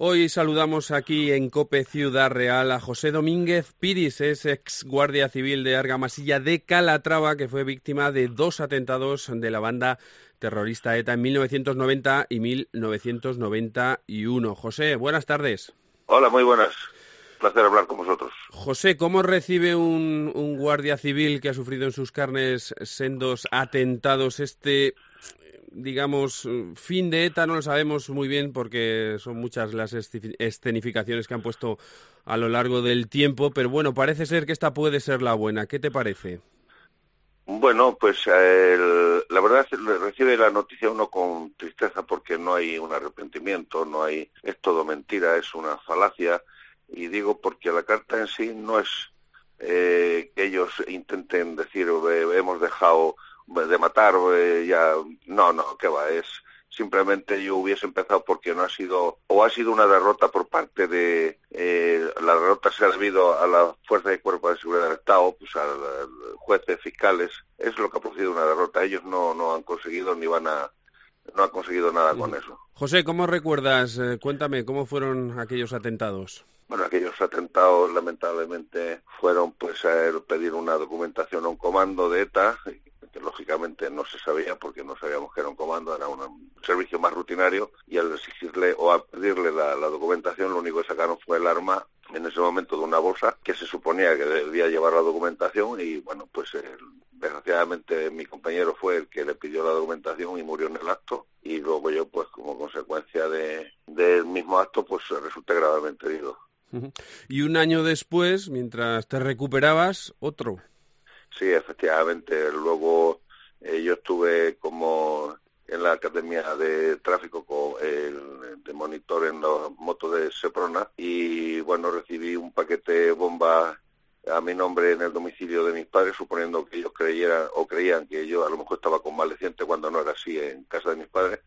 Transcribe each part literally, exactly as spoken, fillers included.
Hoy saludamos aquí en COPE Ciudad Real a José Domínguez Piris, es ex guardia civil de Argamasilla de Calatrava, que fue víctima de dos atentados de la banda terrorista ETA en mil novecientos noventa y mil novecientos noventa y uno. José, buenas tardes. Hola, muy buenas. Un placer hablar con vosotros. José, ¿cómo recibe un, un guardia civil que ha sufrido en sus carnes sendos atentados este, digamos, fin de ETA? No lo sabemos muy bien porque son muchas las escenificaciones que han puesto a lo largo del tiempo, pero bueno, parece ser que esta puede ser la buena. ¿Qué te parece? Bueno, pues el, la verdad es que recibe la noticia uno con tristeza porque no hay un arrepentimiento, no hay, es todo mentira, es una falacia, y digo porque la carta en sí no es eh, que ellos intenten decir eh, hemos dejado de matar, eh, ya, no, no, qué va, es simplemente yo hubiese empezado porque no ha sido, o ha sido una derrota por parte de, eh, la derrota se ha debido a la Fuerza y Cuerpo de Seguridad del Estado, pues a, a jueces, fiscales, es lo que ha producido una derrota. Ellos no, no han conseguido ni van a, no han conseguido nada con eso. José, ¿cómo recuerdas? Eh, cuéntame, ¿cómo fueron aquellos atentados? Bueno, aquellos atentados lamentablemente fueron pues a pedir una documentación a un comando de ETA, que lógicamente no se sabía porque no sabíamos que era un comando, era un servicio más rutinario, y al exigirle o al pedirle la, la documentación, lo único que sacaron fue el arma en ese momento de una bolsa que se suponía que debía llevar la documentación, y bueno, pues eh, desgraciadamente mi compañero fue el que le pidió la documentación y murió en el acto, y luego yo pues como consecuencia de del mismo acto pues resulté gravemente herido. Y un año después, mientras te recuperabas, otro. Sí, efectivamente. Luego eh, yo estuve como en la Academia de Tráfico con el, de monitor en los motos de Seprona, y bueno, recibí un paquete de bombas a mi nombre en el domicilio de mis padres, suponiendo que ellos creyeran o creían que yo a lo mejor estaba convaleciente cuando no era así en casa de mis padres.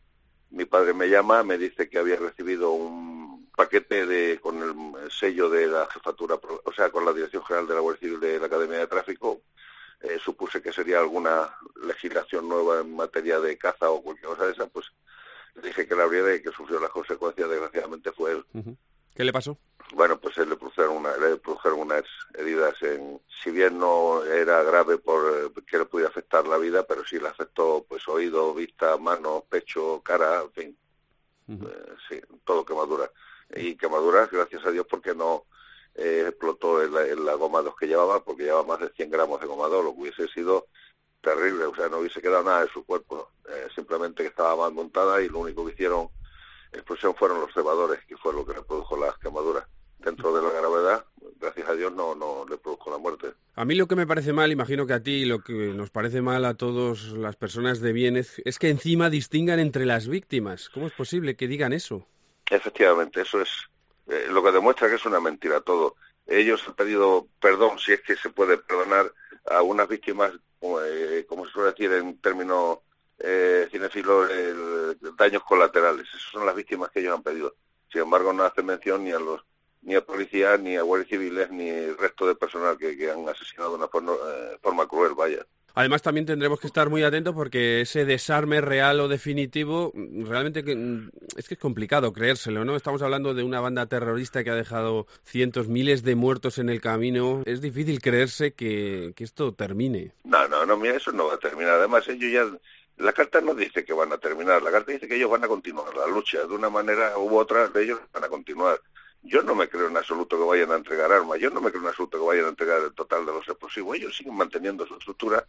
Mi padre me llama, me dice que había recibido un paquete de con el sello de la jefatura, o sea, con la Dirección General de la Guardia Civil de la Academia de Tráfico. Eh, supuse que sería alguna legislación nueva en materia de caza o cualquier cosa de esa, pues le dije que la abriera y que sufrió las consecuencias, desgraciadamente fue él. Uh-huh. ¿Qué le pasó? Bueno, pues él le produjeron, una, le produjeron unas heridas, en, si bien no era grave por que le pudiera afectar la vida, pero sí le afectó pues oído, vista, mano, pecho, cara, en fin, uh-huh. eh, sí, todo quemaduras. Y quemaduras, gracias a Dios, porque no eh, explotó en la, en la goma dos que llevaba, porque llevaba más de cien gramos de goma dos, lo que hubiese sido terrible, o sea, no hubiese quedado nada de su cuerpo, eh, simplemente que estaba mal montada, y lo único que hicieron explosión fueron los cebadores, que fue lo que le produjo las quemaduras. Dentro de la gravedad, gracias a Dios, no, no le produjo la muerte. A mí lo que me parece mal, imagino que a ti, lo que nos parece mal a todas las personas de bien es, es que encima distingan entre las víctimas. ¿Cómo es posible que digan eso? Efectivamente, eso es eh, lo que demuestra que es una mentira todo. Ellos han pedido perdón, si es que se puede perdonar a unas víctimas, eh, como se suele decir en términos eh, cinéfilos, eh, daños colaterales. Esas son las víctimas que ellos han pedido. Sin embargo, no hacen mención ni a los ni a policías, ni a guardias civiles, ni el resto de personal que, que han asesinado de una forma, eh, forma cruel, vaya. Además, también tendremos que estar muy atentos porque ese desarme real o definitivo, realmente que, es que es complicado creérselo, ¿no? Estamos hablando de una banda terrorista que ha dejado cientos, miles de muertos en el camino. Es difícil creerse que, que esto termine. No, no, no, mira, eso no va a terminar. Además, ellos ya... La carta no dice que van a terminar, la carta dice que ellos van a continuar la lucha. De una manera u otra, de ellos van a continuar. Yo no me creo en absoluto que vayan a entregar armas, yo no me creo en absoluto que vayan a entregar el total de los explosivos. Ellos siguen manteniendo su estructura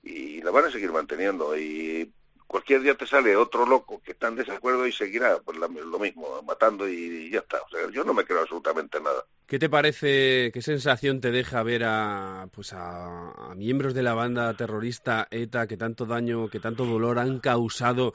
y la van a seguir manteniendo, y cualquier día te sale otro loco que está en desacuerdo y seguirá pues la, lo mismo, matando y, y ya está. O sea, yo no me creo absolutamente nada. ¿Qué te parece, qué sensación te deja ver a pues a, a miembros de la banda terrorista ETA que tanto daño, que tanto dolor han causado?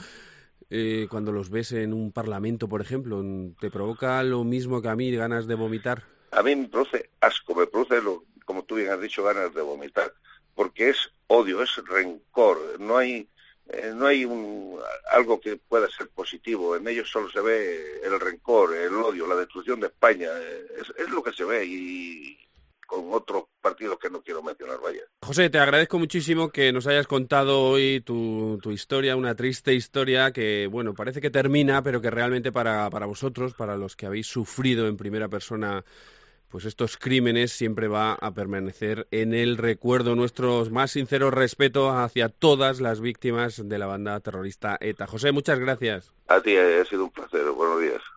Eh, cuando los ves en un parlamento, por ejemplo, ¿te provoca lo mismo que a mí, ganas de vomitar? A mí me produce asco, me produce, lo, como tú bien has dicho, ganas de vomitar, porque es odio, es rencor, no hay eh, no hay un, algo que pueda ser positivo, en ellos solo se ve el rencor, el odio, la destrucción de España, es, es lo que se ve, y con otros partidos que no quiero mencionar, vaya. José, te agradezco muchísimo que nos hayas contado hoy tu, tu historia, una triste historia que, bueno, parece que termina, pero que realmente para, para vosotros, para los que habéis sufrido en primera persona pues estos crímenes, siempre va a permanecer en el recuerdo. Nuestro más sincero respeto hacia todas las víctimas de la banda terrorista ETA. José, muchas gracias. A ti, ha sido un placer. Buenos días.